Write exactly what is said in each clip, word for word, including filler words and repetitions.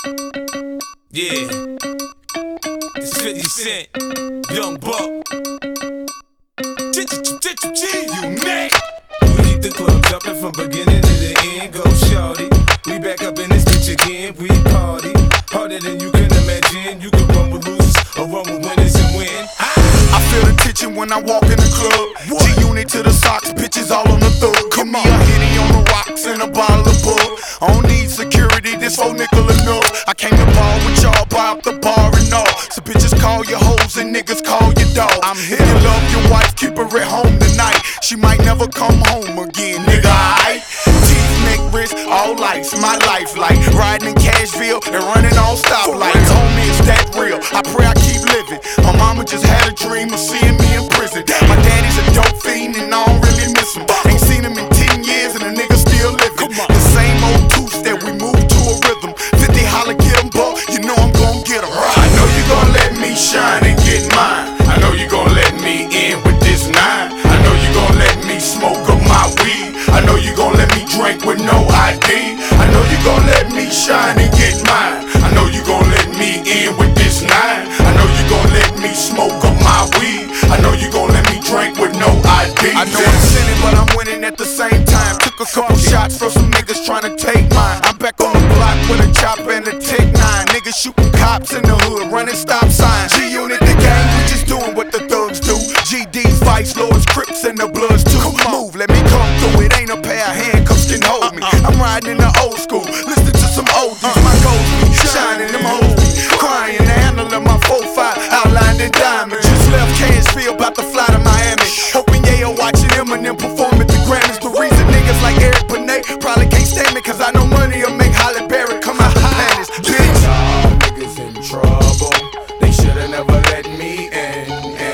Yeah, it's fifty Cent, Young Buck. You mad? We keep the club jumping from beginning to the end. Go shorty, we back up in this bitch again. We party harder than you can imagine. You can run with losers or run with winners and win. I feel the tension when I walk in the club. G-Unit to the socks, bitches all on the thug. Come on, a hitty on the rocks and a bottle of bug. I don't need security, this four nickel enough. I came to ball with y'all, buy up the bar and all. So bitches call your hoes and niggas call your dog. I'm here to love your wife, keep her at home tonight. She might never come home again, nigga, aight? Teeth, neck, wrist, all lights, my life like riding in Cashville and running on stoplights. Homie, it's that real, I pray I keep living. My mama just had a dream of seeing me in prison. My daddy's a dope fiend and I don't really miss him. Ain't seen him in ten years and the nigga still living. The same old two-step, we moved to a rhythm. fifty holla, get him, boy, you know I'm gon' get him. I know you gon' let me shine and get mine. I know you gon' let me in with this nine. I know you gon' let me smoke up my weed. I know you gon' let me drink with no I D. I know you gon' let me shine and get mine. I know you gon' let me in with this nine. I know you gon' let me smoke up my weed. I know you gon' let me drink with no I D. I know I'm sinning, but I'm winning at the same time. Took a couple shots from some niggas trying to take mine. I'm back on the block with a chopper and a Tech nine. Niggas shooting cops in the hood, running stop signs. G-Unit the gang, we just doing what the thugs do. G Ds, Vice Lords, Crips, and the Bloods too. Move, let me come through. It ain't a pair of handcuffs can hold me. I'm riding in the old school, listening to some oldies. My gold be shining, them hoes be crying. The handle of my four five outlined in diamonds. Just left Cashville, about to fly to Miami. Hoping Yayo watching Eminem perform at the Grammys. The reason niggas like Eric Benet probably can't stand me, cause I know money will make Halle Berry come out the planets. Bitch, y'all niggas in trouble. They shoulda never let me in.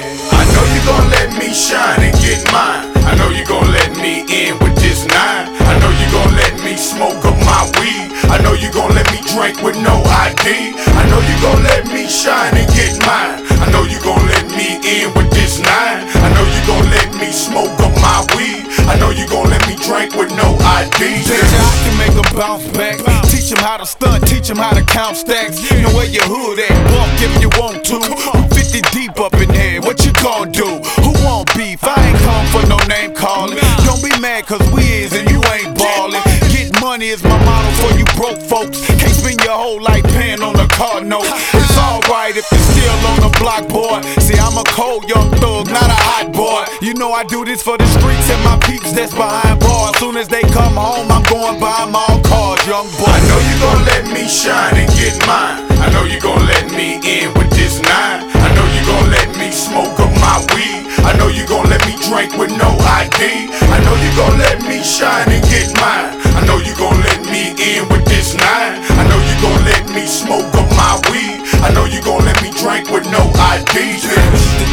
I know you gon' let me shine and get mine. I know you gon' let me in with this nine. I know you gon' let me smoke up my weed. I know you gon' let me drink with no I D. I know you gon' let me shine and get mine. I know you gon' let me in with this nine. I know you gon' let me smoke up my weed. I know you gon' let me drink with no I D. Bitch, I can make them bounce back. Teach them how to stunt, teach them how to count stacks. Know where your hood at, walk if you want to. We fifty deep up in here, what you gon' do? Who want beef? I ain't come for no name calling. Don't be mad cause we is and you ain't ballin'. Get money is my motto for you broke folks. Can't spend your whole life paying on a car note. It's alright if you're still on the block, boy. See, I'm a cold young thug, not a hot boy. You know I do this for the streets and my peeps that's behind bars. Soon as they come home, I'm going buy them all cars, young boy. I know you gon' let me shine and get mine. I know you gon' let me in with this nine. I know you gon' let me smoke up my weed. I know you gon' let me drink with no I D. I know you gon' let me shine and get mine. I know you gon' let me in with this nine. I know you gon' let me smoke up my weed. I know you gon' let me drink with no I D.